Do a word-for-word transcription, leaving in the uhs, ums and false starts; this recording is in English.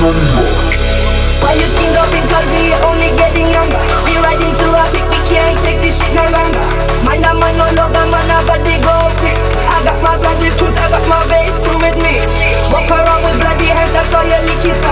Why you skinned up in cause we only getting younger. We riding too traffic, we can't take this shit no longer. Man a man no love a man a body go fit. I got my bloody tooth, I got my bass crew with me. Walk around with bloody hands, I saw you lick it